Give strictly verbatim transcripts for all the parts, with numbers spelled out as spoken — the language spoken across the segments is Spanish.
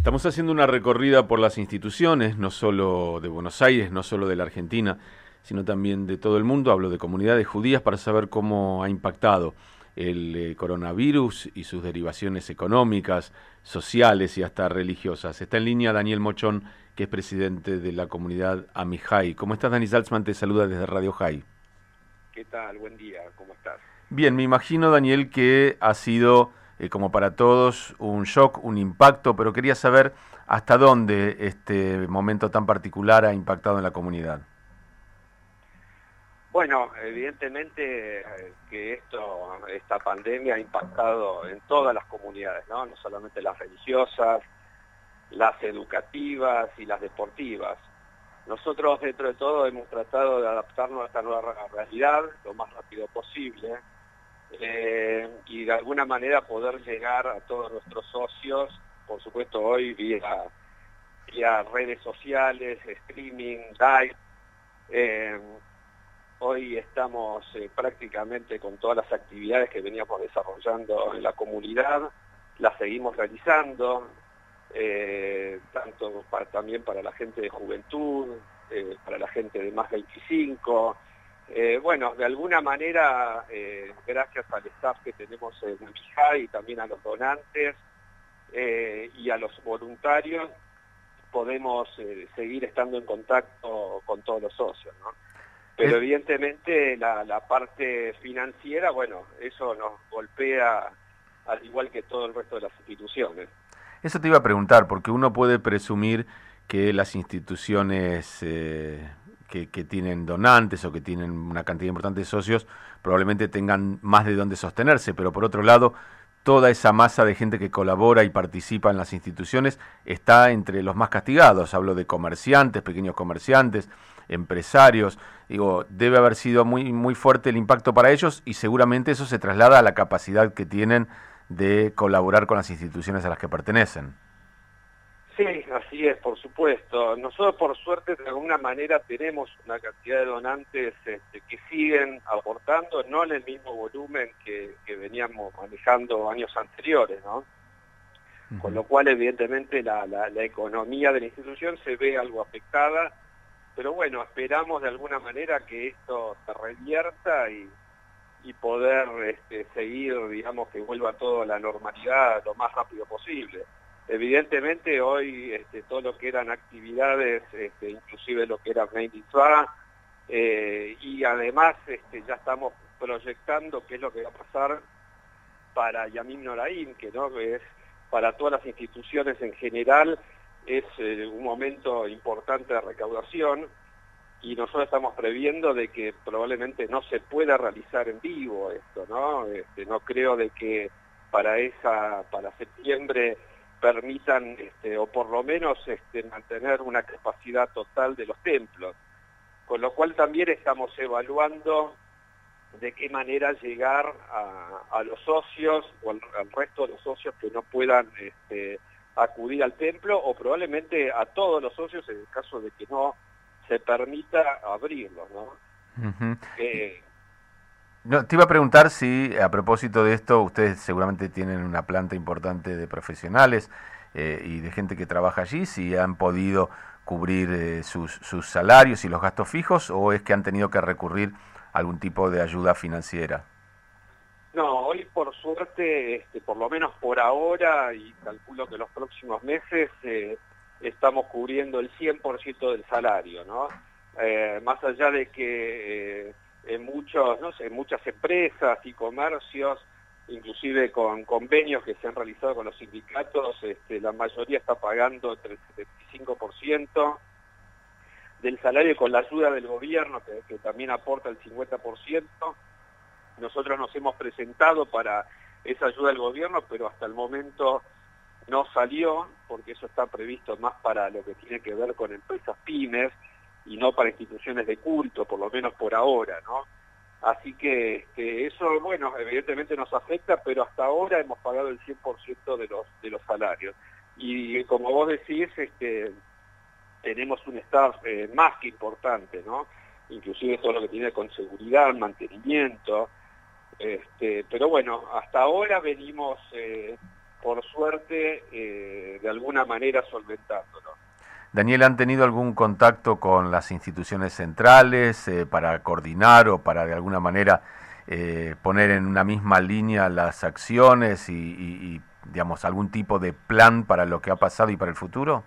Estamos haciendo una recorrida por las instituciones, no solo de Buenos Aires, no solo de la Argentina, sino también de todo el mundo. Hablo de comunidades judías para saber cómo ha impactado el eh, coronavirus y sus derivaciones económicas, sociales y hasta religiosas. Está en línea Daniel Mochón, que es presidente de la comunidad Amihai. ¿Cómo estás, Dani Salzman? Te saluda desde Radio Jai. ¿Qué tal? Buen día, ¿cómo estás? Bien, me imagino, Daniel, que ha sido, eh, como para todos, un shock, un impacto, pero quería saber hasta dónde este momento tan particular ha impactado en la comunidad. Bueno, evidentemente eh, que esto, esta pandemia ha impactado en todas las comunidades, ¿no? No solamente las religiosas, las educativas y las deportivas. Nosotros, dentro de todo, hemos tratado de adaptarnos a esta nueva realidad lo más rápido posible eh, y de alguna manera poder llegar a todos nuestros socios, por supuesto hoy vía, vía redes sociales, streaming, live. Eh, hoy estamos eh, prácticamente con todas las actividades que veníamos desarrollando en la comunidad, las seguimos realizando. Eh, tanto para, también para la gente de juventud, eh, para la gente de más veinticinco. Eh, bueno, de alguna manera, eh, gracias al staff que tenemos en Amihai y también a los donantes eh, y a los voluntarios, podemos eh, seguir estando en contacto con todos los socios, ¿no? Pero es... evidentemente la, la parte financiera, bueno, eso nos golpea al igual que todo el resto de las instituciones. Eso te iba a preguntar, porque uno puede presumir que las instituciones eh, que, que tienen donantes o que tienen una cantidad importante de socios probablemente tengan más de dónde sostenerse, pero por otro lado, toda esa masa de gente que colabora y participa en las instituciones está entre los más castigados. Hablo de comerciantes, pequeños comerciantes, empresarios. Digo, debe haber sido muy, muy fuerte el impacto para ellos y seguramente eso se traslada a la capacidad que tienen de colaborar con las instituciones a las que pertenecen. Sí, así es, por supuesto. Nosotros, por suerte, de alguna manera tenemos una cantidad de donantes este, que siguen aportando, no en el mismo volumen que, que veníamos manejando años anteriores, ¿no? Uh-huh. Con lo cual, evidentemente, la, la, la economía de la institución se ve algo afectada, pero bueno, esperamos de alguna manera que esto se revierta y y poder este, seguir, digamos, que vuelva todo a la normalidad lo más rápido posible. Evidentemente hoy este, todo lo que eran actividades, este, inclusive lo que era Bnei Mitzvah, eh, y además este, ya estamos proyectando qué es lo que va a pasar para Yamim Noraim, que no es para todas las instituciones en general, es eh, un momento importante de recaudación, y nosotros estamos previendo de que probablemente no se pueda realizar en vivo esto, ¿no? Este, no creo de que para esa, para septiembre permitan, este, o por lo menos este, mantener una capacidad total de los templos. Con lo cual también estamos evaluando de qué manera llegar a, a los socios o al, al resto de los socios que no puedan este, acudir al templo, o probablemente a todos los socios en el caso de que no se permita abrirlo, ¿no? Uh-huh. Eh, no, te iba a preguntar si, a propósito de esto, ustedes seguramente tienen una planta importante de profesionales eh, y de gente que trabaja allí, si han podido cubrir eh, sus, sus salarios y los gastos fijos, o es que han tenido que recurrir a algún tipo de ayuda financiera. No, hoy por suerte, este, por lo menos por ahora, y calculo que los próximos meses, eh, estamos cubriendo el cien por ciento del salario, ¿no? Eh, más allá de que eh, en, muchos, no sé, en muchas empresas y comercios, inclusive con convenios que se han realizado con los sindicatos, este, la mayoría está pagando entre el setenta y cinco por ciento del salario con la ayuda del gobierno, que, que también aporta el cincuenta por ciento. Nosotros nos hemos presentado para esa ayuda del gobierno, pero hasta el momento no salió, porque eso está previsto más para lo que tiene que ver con empresas pymes y no para instituciones de culto, por lo menos por ahora, ¿no? Así que este, eso, bueno, evidentemente nos afecta, pero hasta ahora hemos pagado el cien por ciento de los, de los salarios. Y como vos decís, este, tenemos un staff eh, más que importante, ¿no? Inclusive todo lo que tiene con seguridad, mantenimiento, este, pero bueno, hasta ahora venimos... Eh, por suerte, eh, de alguna manera solventándolo. Daniel, ¿han tenido algún contacto con las instituciones centrales eh, para coordinar o para de alguna manera eh, poner en una misma línea las acciones y, y, y, digamos, algún tipo de plan para lo que ha pasado y para el futuro?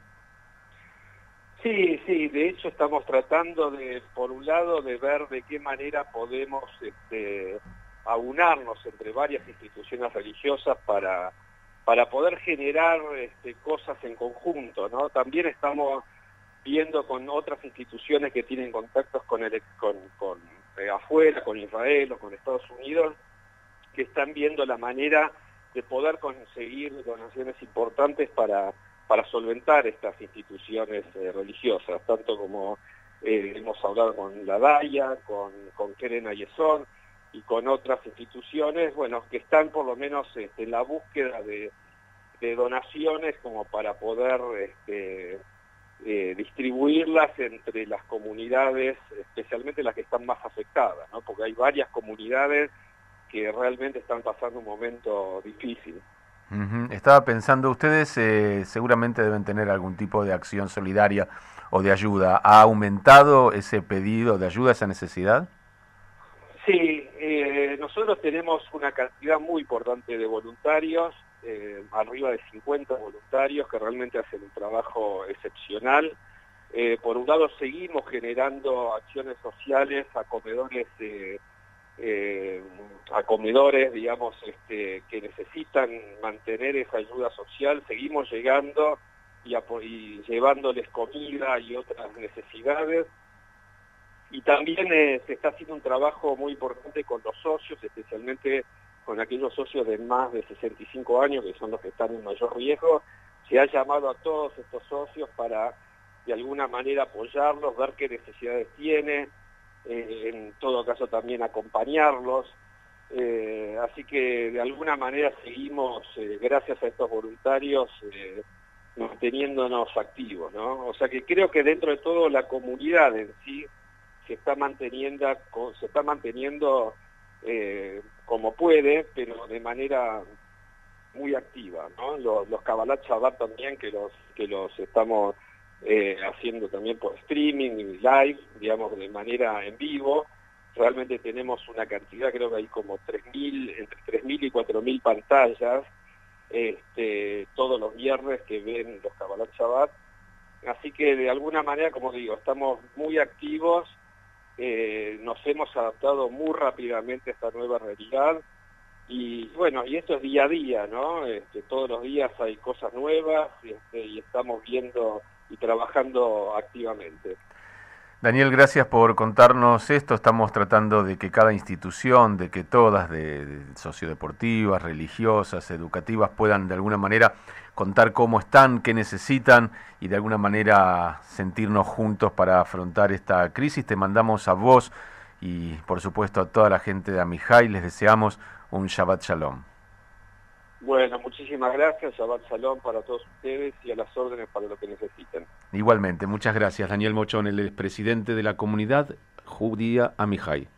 Sí, sí, de hecho estamos tratando de, por un lado, de ver de qué manera podemos este, aunarnos entre varias instituciones religiosas para, para poder generar este, cosas en conjunto, ¿no? También estamos viendo con otras instituciones que tienen contactos con, el, con, con eh, afuera, con Israel o con Estados Unidos, que están viendo la manera de poder conseguir donaciones importantes para para solventar estas instituciones eh, religiosas, tanto como eh, hemos hablado con la Daya, con, con Keren Ayezón y con otras instituciones, bueno, que están por lo menos este, en la búsqueda de, de donaciones como para poder este, eh, distribuirlas entre las comunidades, especialmente las que están más afectadas, ¿no? Porque hay varias comunidades que realmente están pasando un momento difícil. Uh-huh. Estaba pensando, ustedes eh, seguramente deben tener algún tipo de acción solidaria o de ayuda. ¿Ha aumentado ese pedido de ayuda, esa necesidad? Sí, eh, nosotros tenemos una cantidad muy importante de voluntarios, eh, arriba de cincuenta voluntarios que realmente hacen un trabajo excepcional. Eh, por un lado seguimos generando acciones sociales a comedores de... Eh, a comedores, digamos, este, que necesitan mantener esa ayuda social, seguimos llegando y, y llevándoles comida y otras necesidades. Y también eh, se está haciendo un trabajo muy importante con los socios, especialmente con aquellos socios de más de sesenta y cinco años, que son los que están en mayor riesgo. Se ha llamado a todos estos socios para, de alguna manera, apoyarlos, ver qué necesidades tienen, Eh, en todo caso también acompañarlos, eh, así que de alguna manera seguimos, eh, gracias a estos voluntarios, eh, manteniéndonos activos, ¿no? O sea que creo que dentro de todo la comunidad en sí se está manteniendo, se está manteniendo eh, como puede, pero de manera muy activa, ¿no? Los, los Kabbalat Shabbat también, que los, que los estamos Eh, haciendo también por streaming y live, digamos, de manera en vivo. Realmente tenemos una cantidad, creo que hay como tres mil, entre tres mil y cuatro mil pantallas este, todos los viernes que ven los Kabbalat Shabbat. Así que de alguna manera, como digo, estamos muy activos, eh, nos hemos adaptado muy rápidamente a esta nueva realidad. Y bueno, y esto es día a día, ¿no? Este, todos los días hay cosas nuevas este, y estamos viendo y trabajando activamente. Daniel, gracias por contarnos esto. Estamos tratando de que cada institución, de que todas, de, de sociodeportivas, religiosas, educativas, puedan de alguna manera contar cómo están, qué necesitan y de alguna manera sentirnos juntos para afrontar esta crisis. Te mandamos a vos y por supuesto a toda la gente de Amijay, les deseamos un Shabbat Shalom. Bueno, muchísimas gracias, Shabbat Shalom para todos ustedes y a las órdenes para lo que necesiten. Igualmente, muchas gracias. Daniel Mochón, el presidente de la comunidad judía Amijay.